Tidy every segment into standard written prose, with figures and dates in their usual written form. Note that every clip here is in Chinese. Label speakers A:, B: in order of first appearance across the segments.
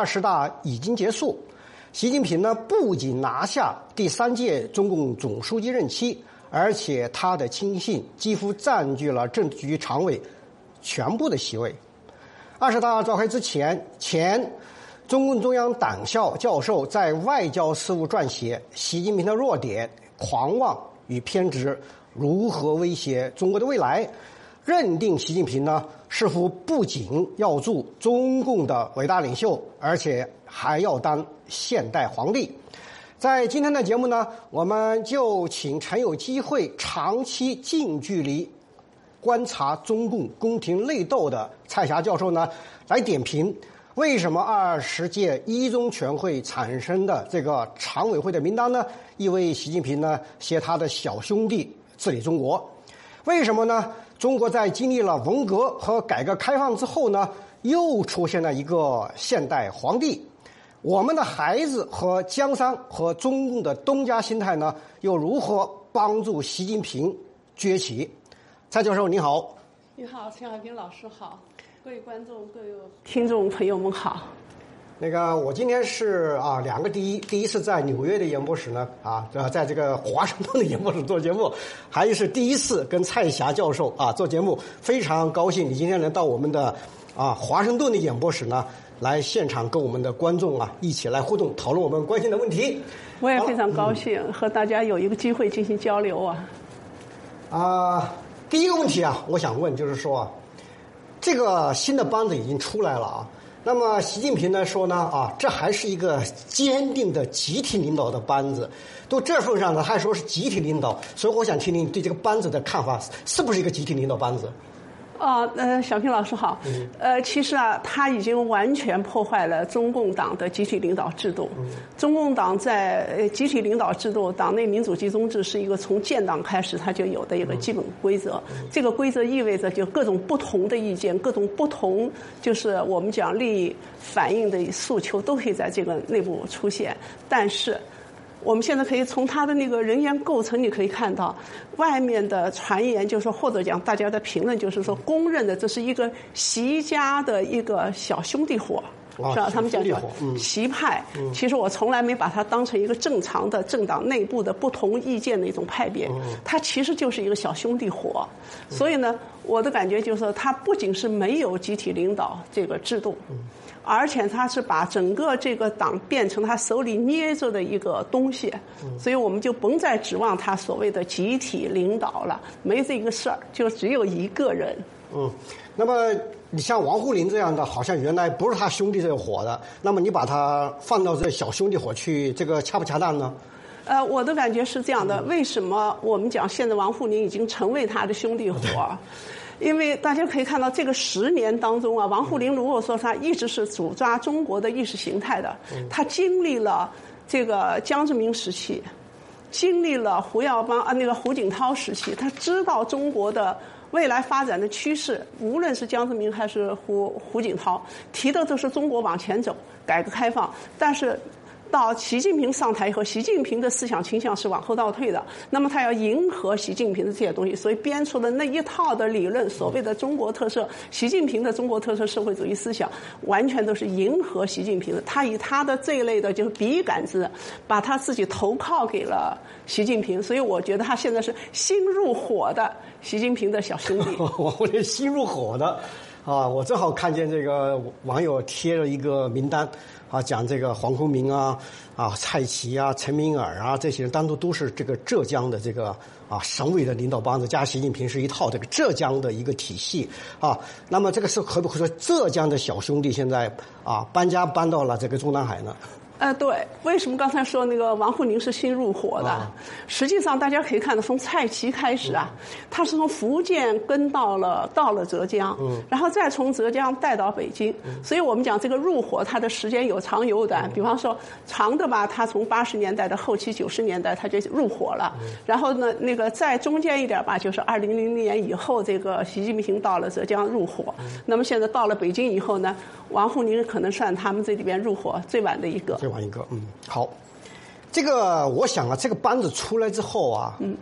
A: 20大已经结束，习近平呢不仅拿下第3届中共总书记任期，而且他的亲信几乎占据了政治局常委全部的席位。20大召开之前，前中共中央党校教授在外交事务撰写习近平的弱点、狂妄与偏执如何威胁中国的未来，认定习近平呢似乎不仅要做中共的伟大领袖，而且还要当现代皇帝。在今天的节目呢，我们就请曾有机会长期近距离观察中共宫廷内斗的蔡霞教授呢，来点评为什么20届一中全会产生的这个常委会的名单呢，意味习近平呢携他的小兄弟治理中国？为什么呢？中国在经历了文革和改革开放之后呢，又出现了一个现代皇帝？我们的孩子和江山和中共的东家心态呢，又如何帮助习近平崛起？蔡教授您好。
B: 你好，陈小平老师好，各位观众、各位听众朋友们好。
A: 我今天是两个第一次在纽约的演播室呢在这个华盛顿的演播室做节目，还有是第一次跟蔡霞教授做节目，非常高兴你今天能到我们的华盛顿的演播室呢，来现场跟我们的观众一起来互动讨论我们关心的问题。
B: 我也非常高兴和大家有一个机会进行交流
A: 第一个问题我想问就是说这个新的班子已经出来了那么习近平呢说呢这还是一个坚定的集体领导的班子，到这份上呢还说是集体领导，所以我想听听对这个班子的看法，是不是一个集体领导班子？
B: 小平老师好。其实他已经完全破坏了中共党的集体领导制度。中共党在集体领导制度、党内民主集中制是一个从建党开始它就有的一个基本规则。这个规则意味着就各种不同的意见、各种不同就是我们讲利益反映的诉求都可以在这个内部出现，但是我们现在可以从他的那个人员构成，你可以看到，外面的传言就是说，或者讲大家的评论就是说，公认的这是一个习家的一个小兄弟伙，是吧？他们讲习派。其实我从来没把它当成一个正常的政党内部的不同意见的一种派别，它其实就是一个小兄弟伙。所以呢，我的感觉就是说，它不仅是没有集体领导这个制度。而且他是把整个这个党变成他手里捏着的一个东西，所以我们就甭再指望他所谓的集体领导了，没这个事儿，就只有一个人。
A: 那么你像王沪宁这样的，好像原来不是他兄弟这个伙的，那么你把他放到这小兄弟伙去，这个恰不恰当呢？
B: 我的感觉是这样的，为什么我们讲现在王沪宁已经成为他的兄弟伙？因为大家可以看到，这个10年当中王沪宁如果说他一直是主抓中国的意识形态的，他经历了这个江泽民时期，经历了胡锦涛时期，他知道中国的未来发展的趋势，无论是江泽民还是胡锦涛，提的都是中国往前走，改革开放，但是到习近平上台以后，习近平的思想倾向是往后倒退的，那么他要迎合习近平的这些东西，所以编出的那一套的理论，所谓的中国特色，习近平的中国特色社会主义思想，完全都是迎合习近平的。他以他的这一类的就是笔杆子，把他自己投靠给了习近平，所以我觉得他现在是新入伙的习近平的小兄弟。
A: 我这新入伙的我正好看见这个网友贴了一个名单讲这个黄坤明蔡奇陈敏尔这些人当中都是这个浙江的这个省委的领导帮子，加习近平是一套这个浙江的一个体系那么这个是可不可以说浙江的小兄弟现在搬家搬到了这个中南海呢？
B: 对，为什么刚才说那个王沪宁是新入伙的？实际上大家可以看到，从蔡奇开始他是从福建跟到了浙江，然后再从浙江带到北京，所以我们讲这个入伙，它的时间有长有短。比方说长的他从80年代的后期90年代他就入伙了，然后呢那个再中间一点就是2000年以后，这个习近平到了浙江入伙，那么现在到了北京以后呢，王沪宁可能算他们这里边入伙最晚的一个。
A: 好，这个我想这个班子出来之后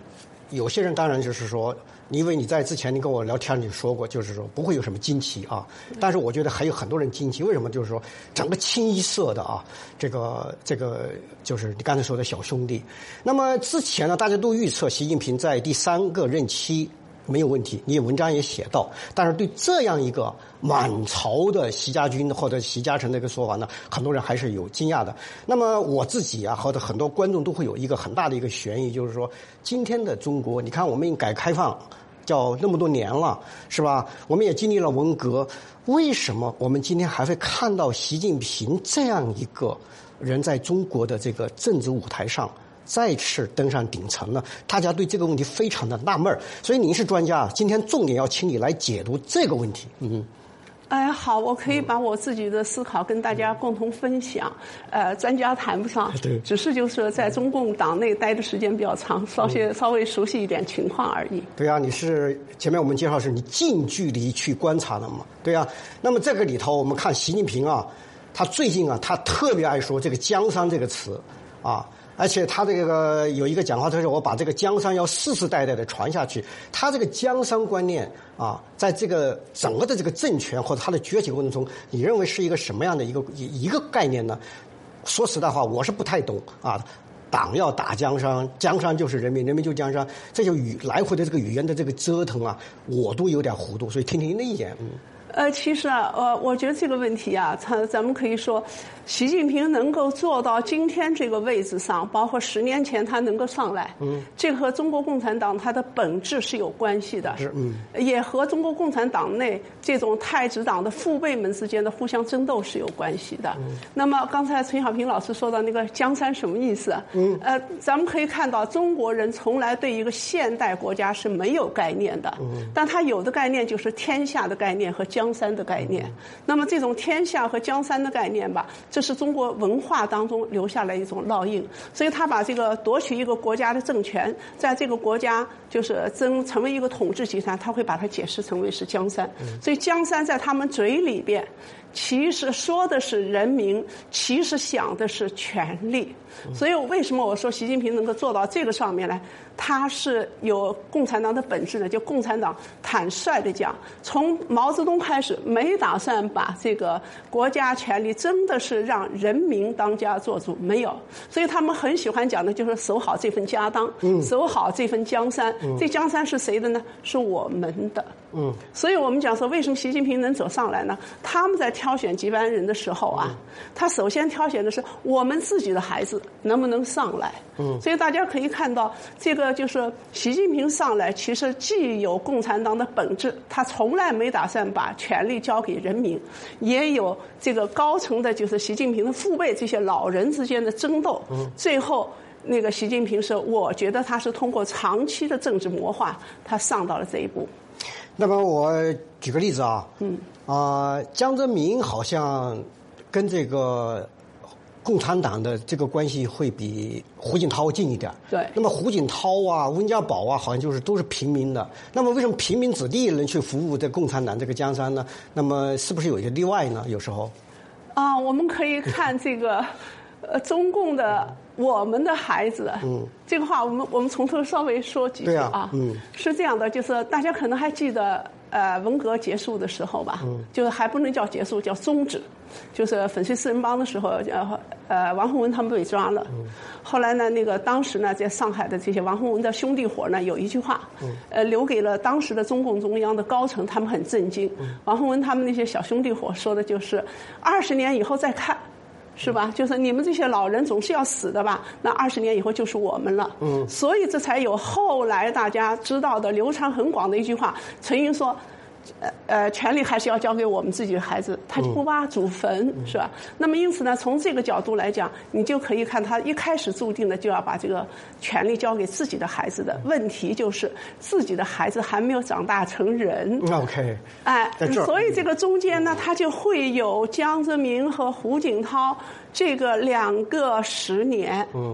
A: 有些人当然就是说，因为你在之前你跟我聊天你说过，就是说不会有什么惊奇啊。但是我觉得还有很多人惊奇，为什么？就是说整个清一色的啊，这个就是你刚才说的小兄弟。那么之前呢，大家都预测习近平在第3个任期没有问题，你文章也写到，但是对这样一个满朝的习家军或者习家臣的一个说法呢，很多人还是有惊讶的。那么我自己啊，或者很多观众都会有一个很大的一个悬疑，就是说今天的中国，你看我们改革开放叫那么多年了，是吧？我们也经历了文革，为什么我们今天还会看到习近平这样一个人在中国的这个政治舞台上再次登上顶层呢？大家对这个问题非常的纳闷，所以您是专家，今天重点要请你来解读这个问题。
B: 哎，好，我可以把我自己的思考跟大家共同分享。专家谈不上，只是就是在中共党内待的时间比较长，稍微熟悉一点情况而已。
A: 对啊，你是前面我们介绍是你近距离去观察的嘛？对啊。那么这个里头，我们看习近平啊，他最近啊，他特别爱说这个江山这个词啊。而且他这个有一个讲话，他说我把这个江山要世世代代的传下去。他这个江山观念啊，在这个整个的这个政权或者他的崛起过程中，你认为是一个什么样的一个概念呢？说实在话，我是不太懂啊。党要打江山，江山就是人民，人民就江山，这就来回的这个语言的这个折腾啊，我都有点糊涂，所以听听您的意见。
B: 其实啊，我觉得这个问题啊，咱们可以说，习近平能够做到今天这个位置上，包括10年前他能够上来，这个和中国共产党它的本质是有关系的，也和中国共产党内这种太子党的父辈们之间的互相争斗是有关系的。那么刚才陈小平老师说到那个江山什么意思？咱们可以看到，中国人从来对一个现代国家是没有概念的，但他有的概念就是天下的概念和江山的概念。那么这种天下和江山的概念吧，这是中国文化当中留下来一种烙印。所以他把这个夺取一个国家的政权，在这个国家就是成为一个统治集团，他会把它解释成为是江山。所以江山在他们嘴里边，其实说的是人民，其实想的是权力。所以为什么我说习近平能够做到这个上面来，他是有共产党的本质的。就共产党坦率地讲，从毛泽东开始没打算把这个国家权力真的是让人民当家作主，没有。所以他们很喜欢讲的就是守好这份家当，守好这份江山。这江山是谁的呢？是我们的。所以我们讲说，为什么习近平能走上来呢？他们在挑选接班人的时候啊，他首先挑选的是我们自己的孩子能不能上来。所以大家可以看到，这个就是习近平上来，其实既有共产党的本质，他从来没打算把权力交给人民，也有这个高层的，就是习近平的父辈这些老人之间的争斗。最后那个习近平是，我觉得他是通过长期的政治谋划，他上到了这一步。
A: 那么我举个例子啊，江泽民好像跟这个共产党的这个关系会比胡锦涛近一点。
B: 对。
A: 那么胡锦涛啊、温家宝啊，好像就是都是平民的。那么为什么平民子弟能去服务这共产党这个江山呢？那么是不是有一些例外呢？有时候。
B: 我们可以看这个，中共的我们的孩子。这个话我们从头稍微说几句啊。是这样的，就是大家可能还记得。文革结束的时候吧，就是还不能叫结束，叫终止。就是粉碎四人帮的时候，王洪文他们被抓了。后来呢，那个当时呢，在上海的这些王洪文的兄弟伙呢，有一句话，留给了当时的中共中央的高层，他们很震惊。王洪文他们那些小兄弟伙说的就是：20年以后再看。是吧？就是你们这些老人总是要死的吧？那20年以后就是我们了。所以这才有后来大家知道的流传很广的一句话。陈云说，权力还是要交给我们自己的孩子，他就不挖祖坟，是吧？那么因此呢，从这个角度来讲，你就可以看他一开始注定的就要把这个权力交给自己的孩子的。问题就是自己的孩子还没有长大成人。
A: OK。
B: 所以这个中间呢，他就会有江泽民和胡锦涛这个2个10年。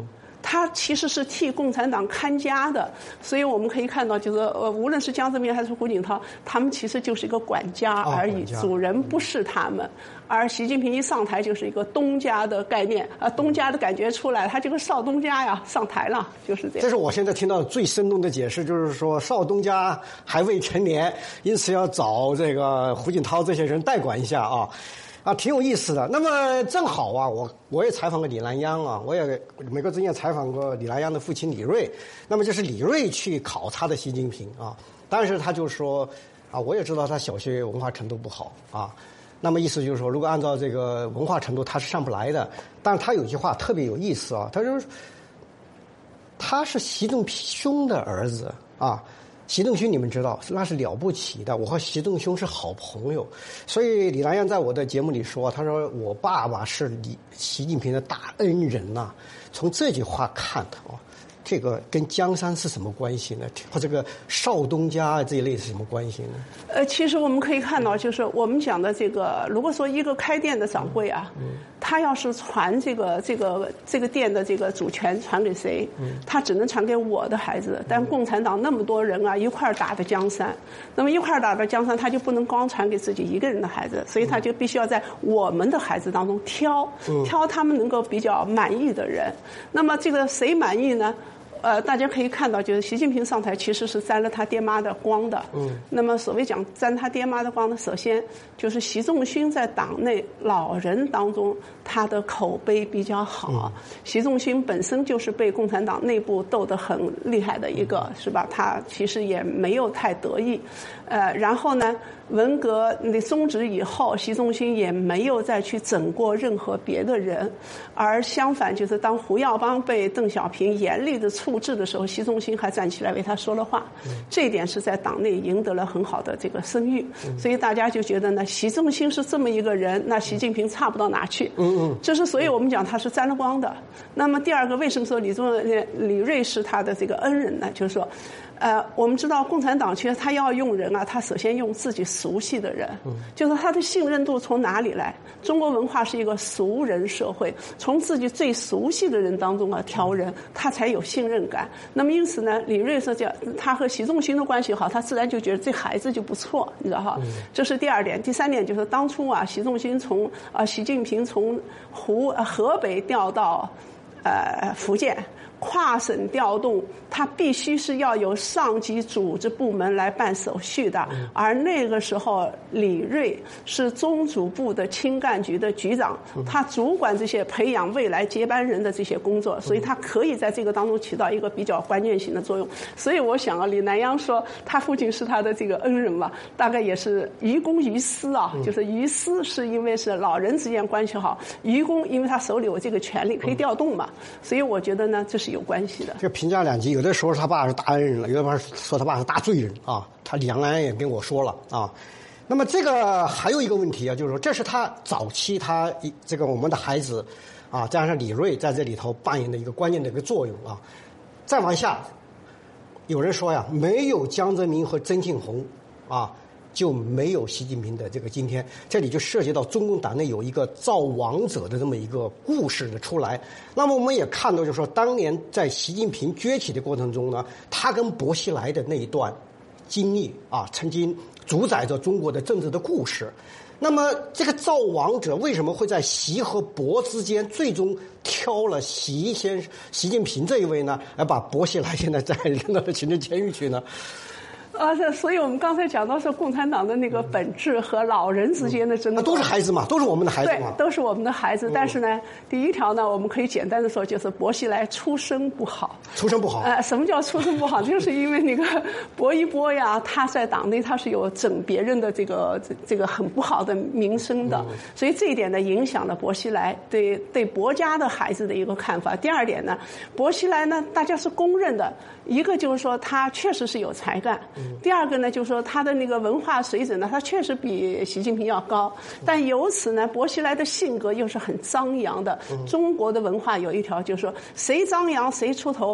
B: 他其实是替共产党看家的。所以我们可以看到，就是无论是江泽民还是胡锦涛，他们其实就是一个管家而已，主人不是他们。而习近平一上台就是一个东家的概念，东家的感觉出来，他这个少东家呀上台了，就是这样。
A: 这是我现在听到的最生动的解释，就是说少东家还未成年，因此要找这个胡锦涛这些人代管一下啊，挺有意思的。那么正好啊，我也采访过李南央啊，我也美国之前采访过李南央的父亲李锐，那么就是李锐去考察的习近平啊，但是他就说啊，我也知道他小学文化程度不好啊。那么意思就是说，如果按照这个文化程度，他是上不来的。但是他有句话特别有意思啊，他说他是习仲勋的儿子啊。习仲勋你们知道那是了不起的，我和习仲勋是好朋友。所以李南央在我的节目里说，他说我爸爸是习近平的大恩人呐。从这句话看这个跟江山是什么关系呢？和这个少东家这一类是什么关系呢？
B: 其实我们可以看到，就是我们讲的这个，如果说一个开店的掌柜啊，他要是传这个店的这个主权传给谁，他只能传给我的孩子。但共产党那么多人啊，一块打的江山，那么一块打的江山，他就不能光传给自己一个人的孩子，所以他就必须要在我们的孩子当中挑他们能够比较满意的人。那么这个谁满意呢？大家可以看到，就是习近平上台其实是沾了他爹妈的光的。那么所谓讲沾他爹妈的光呢，首先就是习仲勋在党内老人当中他的口碑比较好。习仲勋本身就是被共产党内部斗得很厉害的一个，是吧？他其实也没有太得意。然后呢，文革终止以后，习仲勋也没有再去整过任何别的人，而相反，就是当胡耀邦被邓小平严厉的处置的时候，习仲勋还站起来为他说了话。这一点是在党内赢得了很好的这个声誉。所以大家就觉得呢，习仲勋是这么一个人，那习近平差不到哪去。这是所以我们讲他是沾了光的。那么第二个，为什么说李锐是他的这个恩人呢？就是说我们知道共产党其实他要用人啊，他首先用自己熟悉的人，就是他的信任度从哪里来？中国文化是一个熟人社会，从自己最熟悉的人当中啊挑人，他才有信任感。那么因此呢，李锐说讲他和习仲勋的关系好，他自然就觉得这孩子就不错，你知道哈？这是第二点。第三点就是当初啊，习近平从河北调到福建。跨省调动，他必须是要有上级组织部门来办手续的。而那个时候，李锐是中组部的青干局的局长，他主管这些培养未来接班人的这些工作，所以他可以在这个当中起到一个比较关键性的作用。所以我想啊，李南央说他父亲是他的这个恩人嘛，大概也是于公于私啊，就是于私是因为是老人之间关系好，于公因为他手里有这个权力可以调动嘛，所以我觉得呢，这是有关系的。
A: 这个评价两极，有的时候他爸是大恩人了，有的时候说他爸是大罪人啊。他李阳安也跟我说了啊。那么这个还有一个问题啊，就是说这是他早期他这个我们的孩子啊，加上李锐在这里头扮演的一个关键的一个作用啊。再往下，有人说呀，没有江泽民和曾庆红啊，就没有习近平的这个今天。这里就涉及到中共党内有一个造王者的这么一个故事的出来。那么我们也看到，就是说当年在习近平崛起的过程中呢，他跟薄熙来的那一段经历啊，曾经主宰着中国的政治的故事。那么这个造王者为什么会在习和薄之间最终挑了习近平这一位呢？而把薄熙来现在扔到了行政监狱去呢？
B: 所以我们刚才讲到是共产党的那个本质和老人之间的争斗，
A: 都是孩子嘛，都是我们的孩子嘛，
B: 对，都是我们的孩子。但是呢，第一条呢，我们可以简单的说，就是薄熙来出身不好。出身不好？什么叫出身不好？就是因为那个薄一波呀，他在党内他是有整别人的这个很不好的名声的，所以这一点呢，影响了薄熙来对薄家的孩子的一个看法。第二点呢，薄熙来呢，大家是公认的，一个就是说他确实是有才干。第二个呢，就是说他的那个文化水准呢，他确实比习近平要高，但由此呢，薄熙来的性格又是很张扬的。中国的文化有一条，就是说谁张扬谁出头，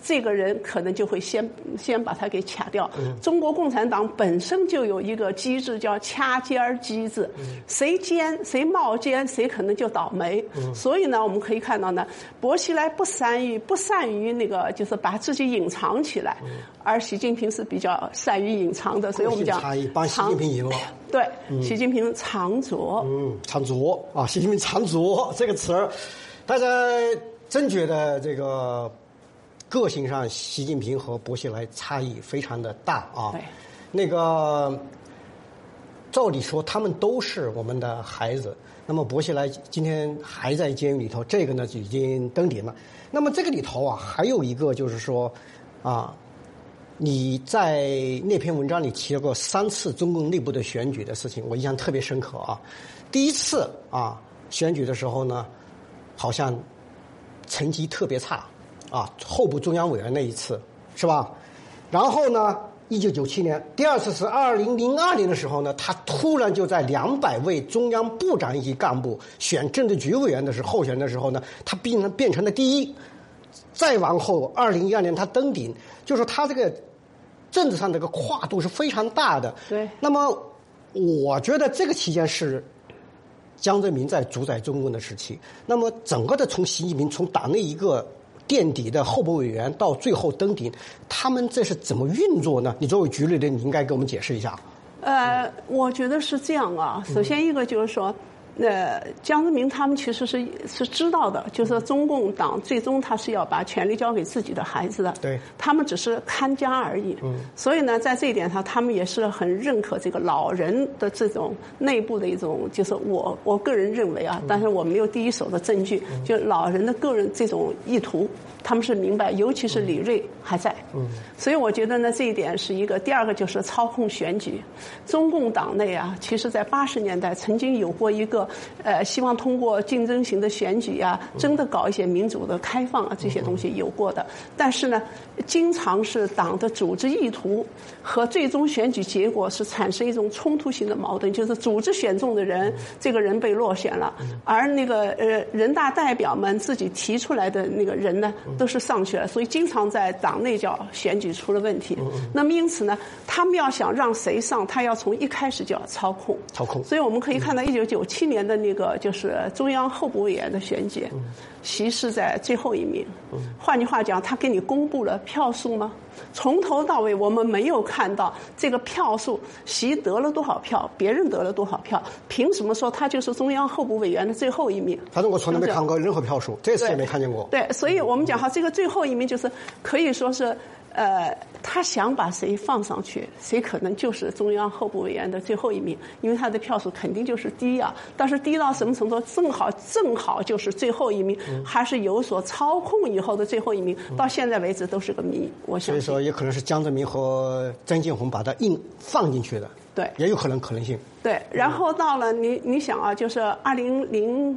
B: 这个人可能就会先把他给卡掉。中国共产党本身就有一个机制叫掐尖儿机制，谁尖谁冒尖，谁可能就倒霉。所以呢，我们可以看到呢，薄熙来不善于那个就是把自己隐藏起来，而习近平是比较善于隐藏的，所以我们讲
A: 帮习近平赢了。
B: 对，习近平藏拙。
A: 藏拙啊，习近平藏拙这个词儿，大家真觉得这个个性上，习近平和薄熙来差异非常的大啊。
B: 对，
A: 那个照理说他们都是我们的孩子，那么薄熙来今天还在监狱里头，这个呢已经登顶了。那么这个里头啊，还有一个就是说啊。你在那篇文章里提了过3次中共内部的选举的事情，我印象特别深刻啊。第一次啊选举的时候呢，好像成绩特别差啊，候补中央委员那一次是吧？然后呢，1997年第二次是2002年的时候呢，他突然就在200位中央部长级干部选政治局委员的候选的时候呢，他变成了第一。再往后，2012年他登顶，就是他这个政治上这个跨度是非常大的。
B: 对。
A: 那么，我觉得这个期间是江泽民在主宰中共的时期。那么，整个的从习近平从党内一个垫底的候补委员到最后登顶，他们这是怎么运作呢？你作为局里的，你应该给我们解释一下。
B: 我觉得是这样啊。首先一个就是说。江泽民他们其实是知道的，就是说中共党最终他是要把权力交给自己的孩子的，
A: 对，
B: 他们只是看家而已。所以呢，在这一点上，他们也是很认可这个老人的这种内部的一种，就是我个人认为啊，但是我没有第一手的证据，就老人的个人这种意图，他们是明白，尤其是李锐还在。所以我觉得呢，这一点是一个。第二个就是操控选举，中共党内啊，其实在80年代曾经有过一个。希望通过竞争型的选举啊，真的搞一些民主的开放啊，这些东西有过的。但是呢，经常是党的组织意图和最终选举结果是产生一种冲突性的矛盾，就是组织选中的人，这个人被落选了，而那个人大代表们自己提出来的那个人呢，都是上去了，所以经常在党内叫选举出了问题。那么因此呢，他们要想让谁上，他要从一开始就要操控。所以我们可以看到1997年的那个就是中央候补委员的选举，习是在最后一名。换句话讲，他给你公布了票数吗？从头到尾我们没有看到这个票数，习得了多少票，别人得了多少票，凭什么说他就是中央候补委员的最后一名？
A: 反正我从来没看过任何票数，这次也没看见过。
B: 对，所以我们讲哈，这个最后一名就是可以说是。他想把谁放上去，谁可能就是中央候补委员的最后一名，因为他的票数肯定就是低啊。但是低到什么程度？正好就是最后一名，还是有所操控以后的最后一名，到现在为止都是个谜。我想，
A: 所以说也可能是江泽民和曾庆红把它硬放进去的，
B: 对，
A: 也有可能性。
B: 对，然后到了你想啊，就是2002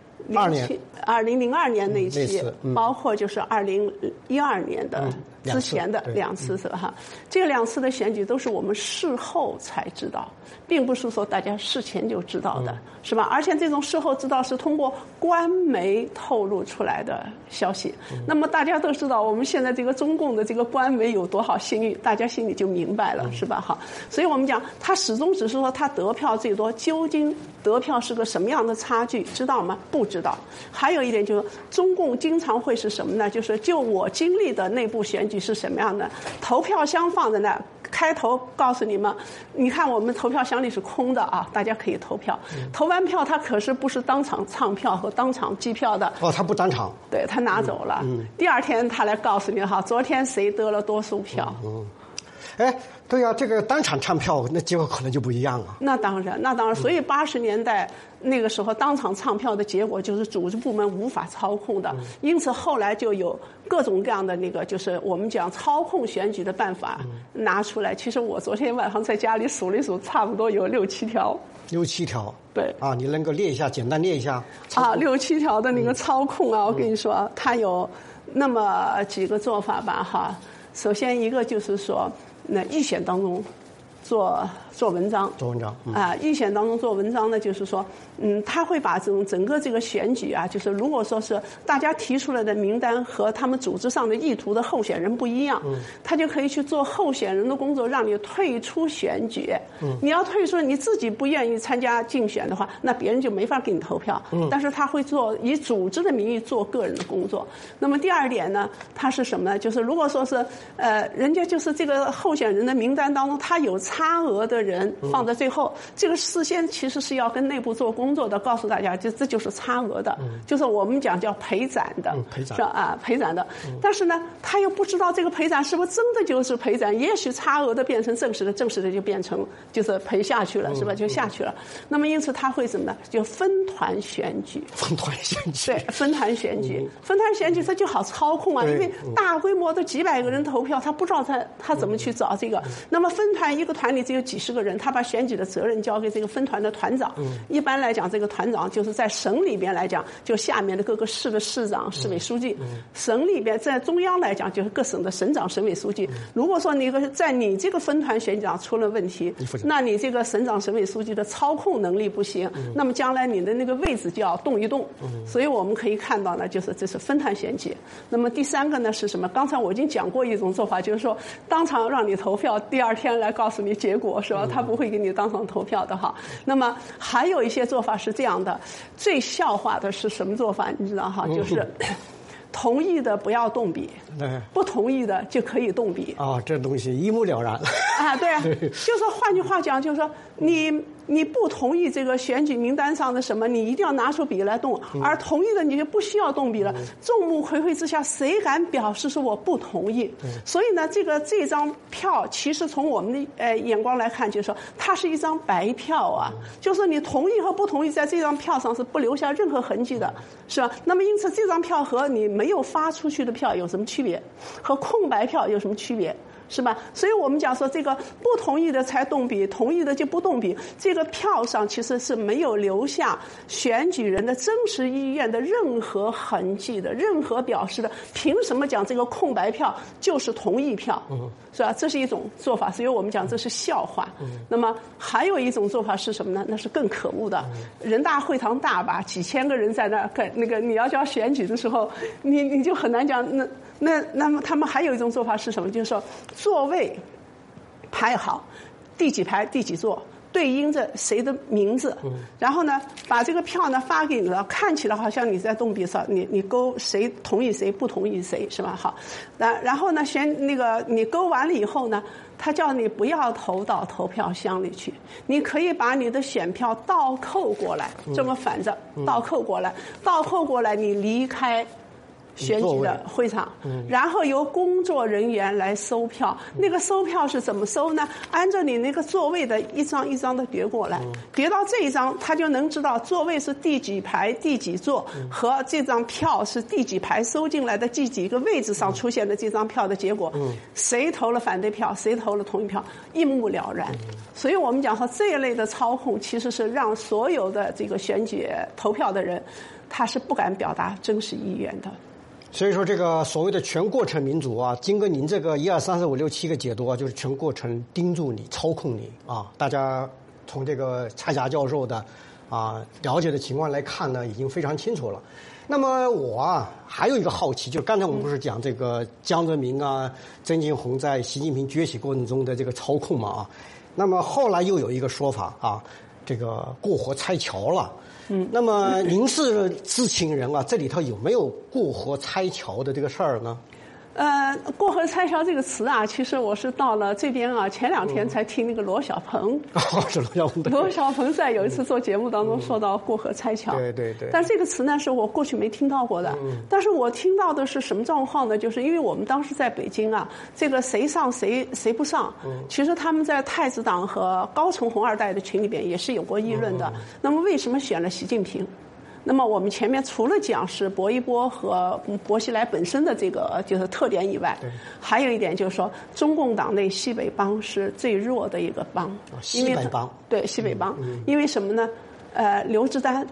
B: 年那一期，包括就是2012年的之前的2次是吧？哈，这2次的选举都是我们事后才知道，并不是说大家事前就知道的，是吧？而且这种事后知道是通过官媒透露出来的消息。那么大家都知道，我们现在这个中共的这个官媒有多少信誉，大家心里就明白了，是吧？哈，所以我们讲，他始终只是说他得票最多，究竟得票是个什么样的差距，知道吗？不知道。还有一点就是，中共经常会是什么呢？就是就我经历的内部选举是什么样的？投票箱放在那，开头告诉你们，你看我们投票箱里是空的啊，大家可以投票。投完票，他可是不是当场唱票和当场计票的？
A: 哦，他不当场。
B: 对，他拿走了。第二天他来告诉你哈，昨天谁得了多数票。
A: 哎，对呀，这个当场唱票，那结果可能就不一样了。
B: 那当然。所以80年代那个时候，当场唱票的结果就是组织部门无法操控的。因此后来就有各种各样的那个，就是我们讲操控选举的办法拿出来。其实我昨天晚上在家里数了一数，差不多有6、7条。6、
A: 7条。对。啊，你能够列一下，简单列一下。
B: 啊，6、7条的那个操控啊，我跟你说，它有那么几个做法吧，哈。首先一个就是说。那预选当中， 做文章，预选当中做文章呢，就是说，他会把整个这个选举啊，就是如果说是大家提出来的名单和他们组织上的意图的候选人不一样，他就可以去做候选人的工作，让你退出选举。你要退出，你自己不愿意参加竞选的话，那别人就没法给你投票。但是他会以组织的名义做个人的工作。那么第二点呢，他是什么呢？就是如果说是人家就是这个候选人的名单当中，他有差额的人放在最后，这个事先其实是要跟内部做工作的，告诉大家，这就是差额的，就是我们讲叫陪攒的，是吧？陪攒的。但是呢，他又不知道这个陪攒是不是真的就是陪攒，也许差额的变成正式的，正式的就变成就是赔下去了，是吧？就下去了。那么因此他会怎么呢？就分团选举。
A: 分团选举。
B: 对，分团选举，分团选举它就好操控啊，因为大规模的几百个人投票，他不知道他怎么去找这个。那么分团一个团里只有几十个人，他把选举的责任交给这个分团的团长。一般来讲，这个团长就是在省里边来讲，就下面的各个市的市长、市委书记；省里边在中央来讲，就是各省的省长、省委书记。如果说在你这个分团选举上出了问题，那你这个省长、省委书记的操控能力不行，那么将来你的那个位置就要动一动。所以我们可以看到呢，就是这是分团选举。那么第三个呢是什么？刚才我已经讲过一种做法，就是说当场让你投票，第二天来告诉你结果，是吧？他不会给你当场投票的哈。那么还有一些做法是这样的，最笑话的是什么做法？你知道哈，就是同意的不要动笔，不同意的就可以动笔。
A: 这东西一目了然
B: 啊，对啊，就是换句话讲，就是说你不同意这个选举名单上的什么，你一定要拿出笔来动，而同意的你就不需要动笔了。众目睽睽之下，谁敢表示说我不同意？所以呢，这张票其实从我们的眼光来看，就是说它是一张白票啊，就是你同意和不同意在这张票上是不留下任何痕迹的，是吧？那么因此这张票和你没有发出去的票有什么区别？和空白票有什么区别？是吧？所以我们讲说这个不同意的才动笔，同意的就不动笔。这个票上其实是没有留下选举人的真实意愿的任何痕迹的，任何表示的。凭什么讲这个空白票就是同意票？是吧？这是一种做法，所以我们讲这是笑话。那么还有一种做法是什么呢？那是更可恶的。人大会堂大吧，几千个人在那儿干那个，你要叫选举的时候，你就很难讲。那么他们还有一种做法是什么？就是说座位排好，第几排第几座，对应着谁的名字，然后呢把这个票呢发给你了，看起来好像你在动笔上，你勾谁同意谁不同意谁，是吧？好，然后呢你勾完了以后呢，他叫你不要投到投票箱里去，你可以把你的选票倒扣过来，这么反着倒扣过来，你离开选举的会场，然后由工作人员来收票。那个收票是怎么收呢？按照你那个座位的一张一张的叠过来，叠到这一张，他就能知道座位是第几排第几座，和这张票是第几排收进来的第几个位置上出现的这张票的结果，谁投了反对票，谁投了同意票，一目了然。所以我们讲说这一类的操控，其实是让所有的这个选举投票的人，他是不敢表达真实意愿的。
A: 所以说，这个所谓的全过程民主啊，经过您这个1、2、3、4、5、6、7个解读啊，就是全过程盯住你、操控你啊。大家从这个蔡霞教授的了解的情况来看呢，已经非常清楚了。那么我还有一个好奇，就是刚才我们不是讲这个江泽民啊、曾庆红在习近平崛起过程中的这个操控嘛啊？那么后来又有一个说法啊，这个过河拆桥了。那么您是知情人啊，这里头有没有过河拆桥的这个事儿呢？
B: 过河拆桥这个词啊，其实我是到了这边啊，前2天才听那个罗小鹏。
A: 是罗小鹏。
B: 罗小鹏在有一次做节目当中说到过河拆桥。
A: 对。
B: 但这个词呢，是我过去没听到过的。但是我听到的是什么状况呢？就是因为我们当时在北京啊，这个谁上谁不上，其实他们在太子党和高层红2代的群里边也是有过议论的。那么为什么选了习近平？那么我们前面除了讲是薄一波和薄熙来本身的这个就是特点以外，还有一点就是说，中共党内西北帮是最弱的一个帮。
A: 西北帮。
B: 对，西北帮。因为什么呢？刘志丹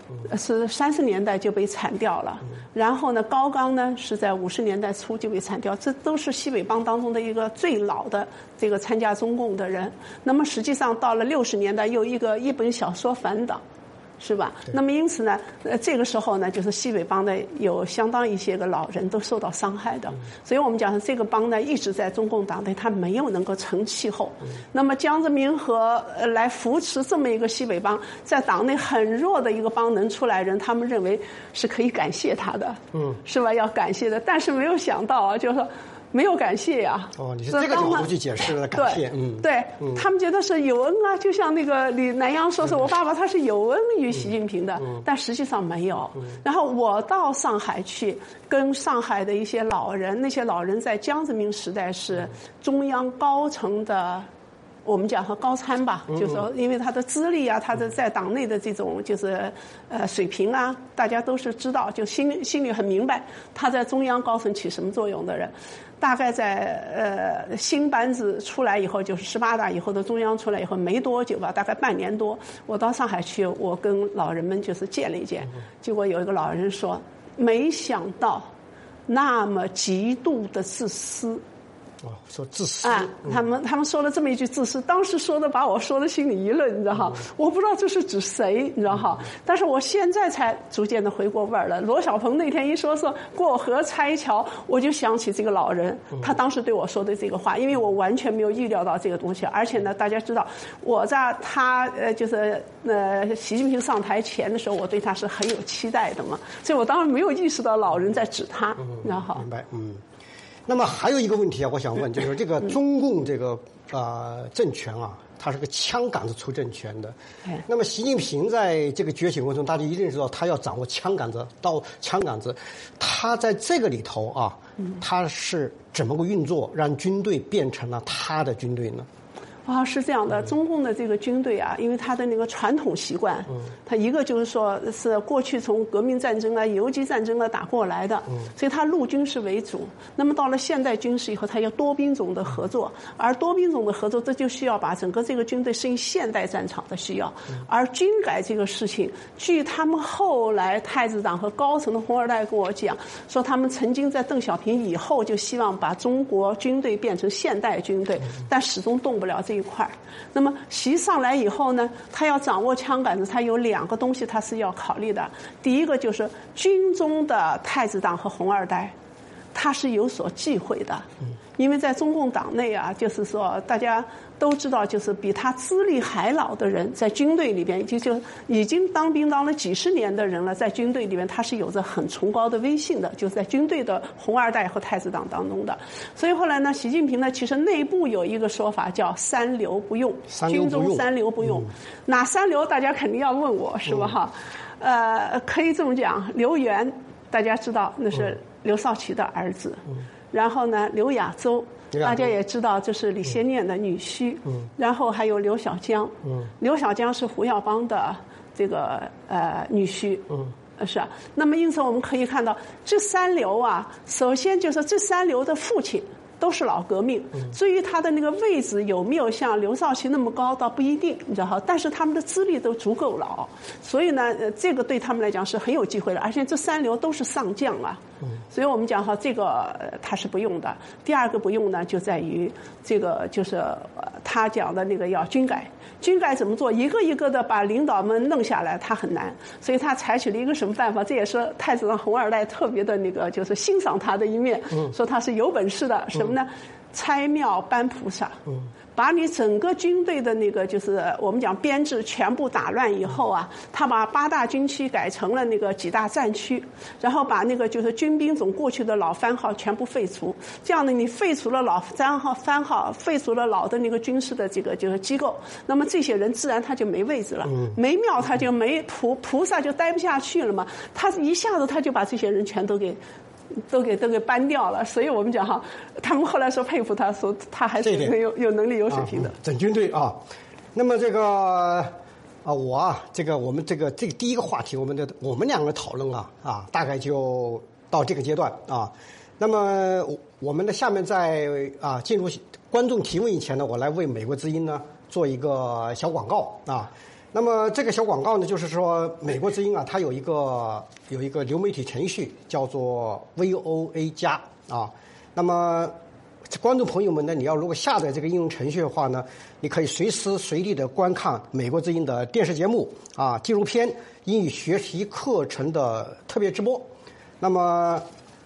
B: 是30年代就被铲掉了，然后呢，高岗呢是在50年代初就被铲掉，这都是西北帮当中的一个最老的这个参加中共的人。那么实际上到了60年代，又一本小说反党。是吧？那么因此呢，这个时候呢，就是西北帮的有相当一些个老人都受到伤害的，所以我们讲这个帮呢一直在中共党内，他没有能够成气候。那么江泽民和来扶持这么一个西北帮，在党内很弱的一个帮能出来人，他们认为是可以感谢他的，是吧？要感谢的，但是没有想到啊，就是说。没有感谢呀！
A: 哦，你是这个角度去解释了感谢，
B: 对，他们觉得是有恩啊，就像那个李南阳说是我爸爸他是有恩于习近平的，但实际上没有。然后我到上海去，跟上海的一些老人，那些老人在江泽民时代是中央高层的。我们讲和高参吧，就是说，因为他的资历啊，他的在党内的这种就是水平啊，大家都是知道，就心里很明白他在中央高层起什么作用的人。大概在新班子出来以后，就是18大以后的中央出来以后没多久吧，大概半年多，我到上海去，我跟老人们就是见了一见，结果有一个老人说，没想到那么极度的自私。
A: 哦，说自私
B: 啊！他们说了这么一句自私，当时说的把我说的心里一愣，你知道哈？我不知道这是指谁，你知道哈？但是我现在才逐渐的回过味儿了。罗小鹏那天一说过河拆桥，我就想起这个老人，他当时对我说的这个话，因为我完全没有预料到这个东西，而且呢，大家知道我在他就是习近平上台前的时候，我对他是很有期待的嘛，所以我当时没有意识到老人在指他，你知道哈？
A: 明白，那么还有一个问题啊，我想问，就是这个中共这个政权啊，它是个枪杆子出政权的。那么习近平在这个崛起过程中，大家一定知道他要掌握枪杆子，他在这个里头啊，他是怎么个运作，让军队变成了他的军队呢？
B: 是这样的，中共的这个军队啊，因为他的那个传统习惯，他一个就是说是过去从革命战争啊、游击战争啊打过来的，所以他陆军是为主。那么到了现代军事以后，他要多兵种的合作，而多兵种的合作，这就需要把整个这个军队适应现代战场的需要。而军改这个事情，据他们后来太子党和高层的红二代跟我讲，说他们曾经在邓小平以后就希望把中国军队变成现代军队，但始终动不了这一块。那么习上来以后呢，他要掌握枪杆子，他有2个东西他是要考虑的。第一个就是军中的太子党和红二代，他是有所忌讳的，因为在中共党内啊，就是说大家都知道，就是比他资历还老的人，在军队里边已经当兵当了几十年的人了，在军队里面他是有着很崇高的威信的，就是在军队的红二代和太子党当中的。所以后来呢，习近平呢，其实内部有一个说法叫3流不用，军中3流不用。哪3流？大家肯定要问我，是吧？哈，可以这么讲，刘源大家知道那是刘少奇的儿子，然后呢，刘亚洲。大家也知道这是李先念的女婿，然后还有刘小江，刘小江是胡耀邦的这个女婿，是啊。那么因此我们可以看到这3流啊，首先就是这3流的父亲都是老革命，至于他的那个位置有没有像刘少奇那么高，倒不一定，你知道哈。但是他们的资历都足够老，所以呢，这个对他们来讲是很有机会的。而且这3流都是上将啊，所以我们讲哈，这个他是不用的。第2个不用呢，就在于这个就是他讲的那个要军改。军改怎么做？一个一个的把领导们弄下来，他很难，所以他采取了一个什么办法？这也是太子党红二代特别的那个，就是欣赏他的一面，说他是有本事的。什么呢？拆庙搬菩萨，把你整个军队的那个就是我们讲编制全部打乱以后啊，他把8大军区改成了那个几大战区，然后把那个就是军兵种过去的老番号全部废除。这样呢，你废除了老番号，废除了老的那个军事的这个就是机构，那么这些人自然他就没位置了，没庙他就没菩萨就待不下去了嘛，他一下子他就把这些人全都给搬掉了。所以我们讲哈，他们后来说佩服他，说他还是有能力有水平的。
A: 整军队啊，那么这个我们这个第一个话题，我们2个讨论大概就到这个阶段啊。那么我们的下面在进入观众提问以前呢，我来为美国之音呢做一个小广告啊。 那么这个小广告呢，就是说美国之音啊，它有一个流媒体程序叫做 VOA 加啊。那么观众朋友们呢，你要如果下载这个应用程序的话呢，你可以随时随地的观看美国之音的电视节目啊、纪录片、英语学习课程的特别直播。那么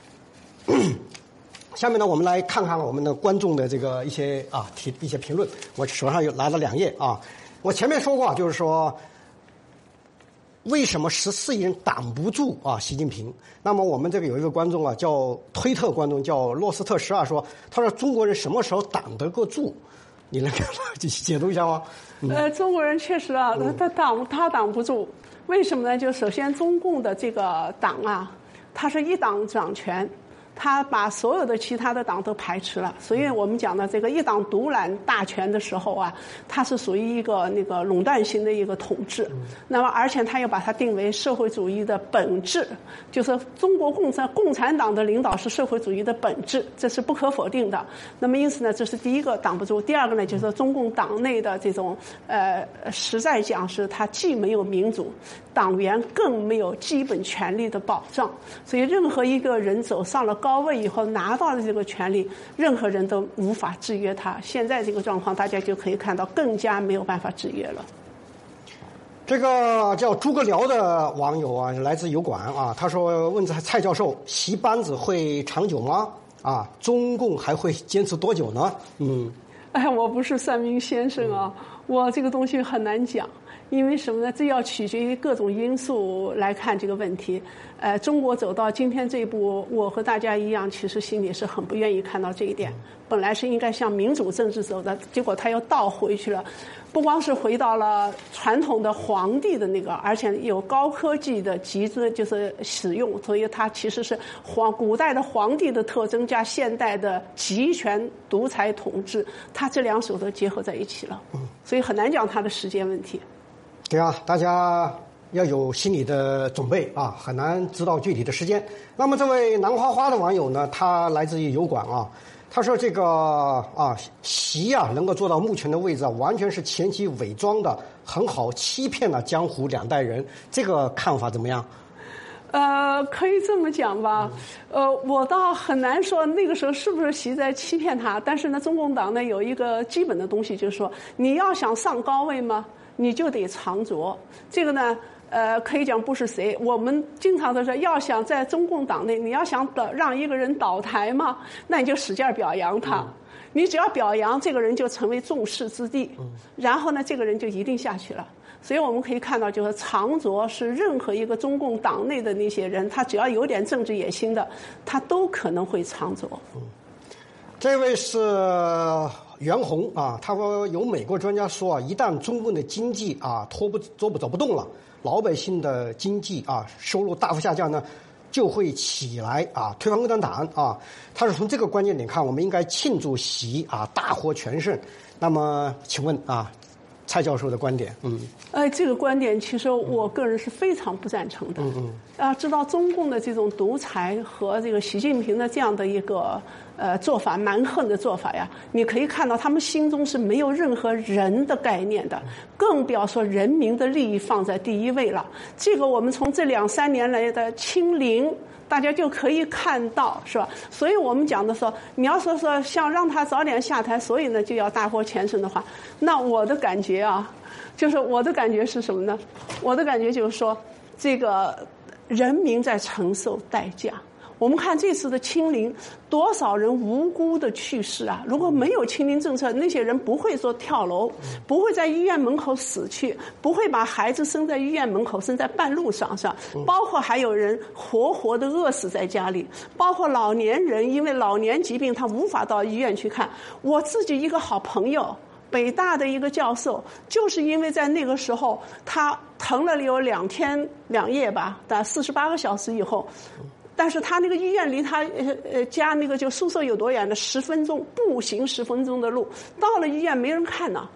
A: 下面呢，我们来看看我们的观众的这个一些评论。我手上有拿了2页啊。我前面说过，就是说为什么14亿人挡不住啊习近平？那么我们这个有一个观众啊，叫推特观众叫洛斯特12说，他说中国人什么时候挡得个住？你能给我解读一下吗？
B: 中国人确实啊，他挡不住。为什么呢？就首先中共的这个党啊，它是一党掌权。他把所有的其他的党都排斥了，所以我们讲的这个一党独揽大权的时候啊，它是属于一个垄断型的一个统治。那么而且他又把它定为社会主义的本质，就是中国共产党的领导是社会主义的本质，这是不可否定的。那么因此呢，这是第一个挡不住。第二个呢，就是说中共党内的这种实在讲是它既没有民主，党员更没有基本权利的保障，所以任何一个人走上了高位以后拿到了这个权利，任何人都无法制约他。现在这个状况大家就可以看到更加没有办法制约了。
A: 这个叫诸葛辽的网友啊，来自油管啊，他说问蔡教授，习班子会长久吗？啊，中共还会坚持多久呢？
B: 我不是算命先生啊，我这个东西很难讲。因为什么呢？这要取决于各种因素来看这个问题。中国走到今天这一步，我和大家一样，其实心里是很不愿意看到这一点。本来是应该向民主政治走的，结果他又倒回去了。不光是回到了传统的皇帝的那个，而且有高科技的集资就是使用，所以它其实是古代的皇帝的特征加现代的集权独裁统治，它这2手都结合在一起了。所以很难讲它的时间问题。
A: 对啊，大家要有心理的准备啊，很难知道具体的时间。那么这位南花花的网友呢，他来自于油管啊，他说这个习啊能够做到目前的位置啊，完全是前期伪装的，很好欺骗了江湖2代人。这个看法怎么样？
B: 可以这么讲吧。我倒很难说那个时候是不是习在欺骗他，但是呢，中共党呢有一个基本的东西，就是说你要想上高位吗？你就得藏拙。这个呢，可以讲不是谁，我们经常都说，要想在中共党内，你要想让一个人倒台嘛，那你就使劲表扬他。你只要表扬这个人，就成为众矢之的。然后呢，这个人就一定下去了。所以我们可以看到，就是藏拙是任何一个中共党内的那些人，他只要有点政治野心的，他都可能会藏拙。
A: 这位是袁弘啊，他说有美国专家说啊，一旦中共的经济啊走不动了，老百姓的经济啊收入大幅下降呢，就会起来啊推翻共产党啊。他是从这个关键点看，我们应该庆祝习啊大获全胜。那么请问啊，蔡教授的观点？
B: 这个观点其实我个人是非常不赞成的。知道中共的这种独裁和这个习近平的这样的一个做法，蛮横的做法呀，你可以看到他们心中是没有任何人的概念的，更不要说人民的利益放在第一位了。这个我们从这2-3年来的清零，大家就可以看到，是吧？所以我们讲的说，你要说想让他早点下台，所以呢就要大获全胜的话，那我的感觉啊，就是我的感觉是什么呢？我的感觉就是说，这个人民在承受代价。我们看这次的清零，多少人无辜的去世啊！如果没有清零政策，那些人不会说跳楼，不会在医院门口死去，不会把孩子生在医院门口，生在半路上，是吧？包括还有人活活的饿死在家里，包括老年人因为老年疾病他无法到医院去看。我自己一个好朋友，北大的一个教授，就是因为在那个时候他疼了有2天2夜吧，打48个小时以后。但是他那个医院离他家那个就宿舍有多远呢？10分钟，步行10分钟的路，到了医院没人看呢，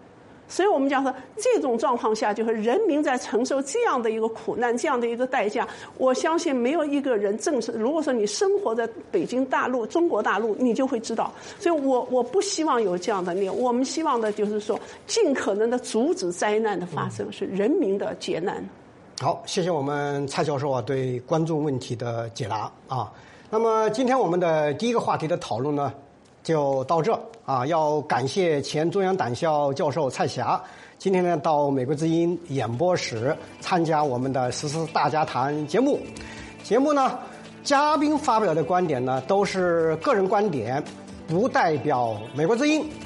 B: 所以我们讲说，这种状况下，就是人民在承受这样的一个苦难、这样的一个代价。我相信没有一个人正是，如果说你生活在北京大陆、中国大陆，你就会知道。所以我不希望有这样的那个，我们希望的就是说，尽可能的阻止灾难的发生，是人民的劫难。
A: 好，谢谢我们蔡教授对观众问题的解答啊。那么今天我们的第一个话题的讨论呢，就到这啊。要感谢前中央党校教授蔡霞，今天呢到美国之音演播室参加我们的时事大家谈节目。节目呢，嘉宾发表的观点呢都是个人观点，不代表美国之音。